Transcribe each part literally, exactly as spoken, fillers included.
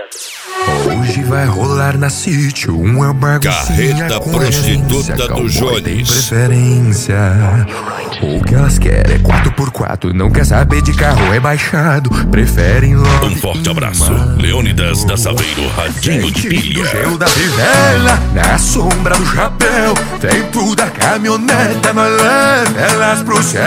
Hoje vai rolar na sítio uma baguncinha. Carreta prostituta do Jones. Tem preferência. O que elas querem é quatro por quatro. Não quer saber de carro rebaixado. Preferem logo. Um forte abraço, Leônidas da Saveiro, radinho de pilha. Do gelo da fivela, na sombra do chapéu. Tem tudo a caminhoneta, nós leva elas pro céu.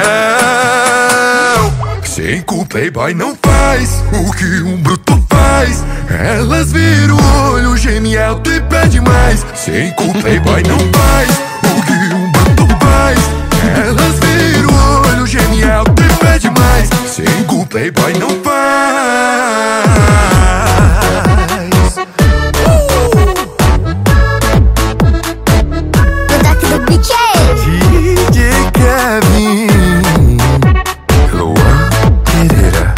Cinco playboy não faz o que um bruto faz. Elas viram o olho genial e pede mais. Cinco playboy não faz o que um bruto faz. Elas viram o olho genial e pede mais. Cinco playboy não faz. D J Kevin, Luan Pereira.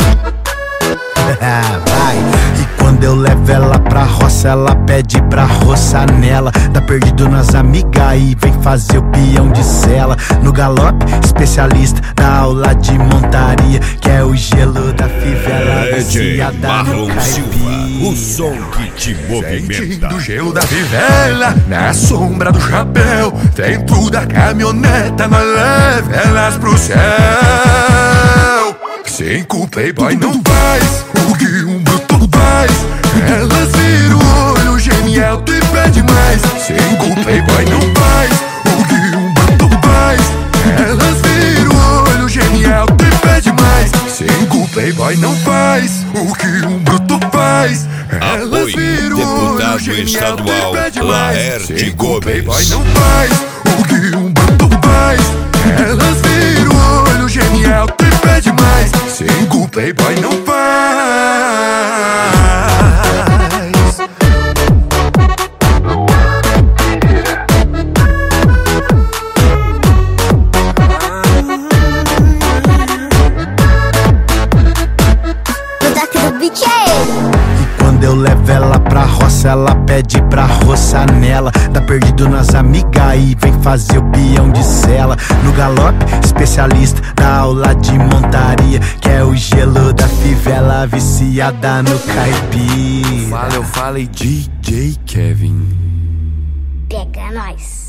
Vai. E quando eu levo ela pra roça, ela pede pra roçar nela. Tá perdido nas amigas e vem fazer o peão de cela. No galope, especialista da aula de montaria, que é o gelo da fivela, viciada no caipira. O som que te movimenta. Sentindo o gelo da fivela, na sombra do chapéu. Tem tudo a caminhoneta, nós leva elas pro céu. Cinco playboy não faz o que um bruto faz. Elas viram o olho genial e pede mais. Cinco playboy não faz o que um bruto faz. Elas viram o olho genial e pede mais. Cinco playboy não faz o que um bruto faz. Elas viram o olho genial e pede mais. Cinco playboy não faz o que um bruto faz. Elas viram o olho genial e pede mais. Cinco playboy não faz. E quando eu levo ela pra roça, ela pede pra roçar nela. Tá perdido nas amigas e vem fazer o peão de cela. No galope, especialista da aula de montaria, que é o gelo da fivela, viciada no caipira. Fala, eu falei D J Kevin. Pega nós.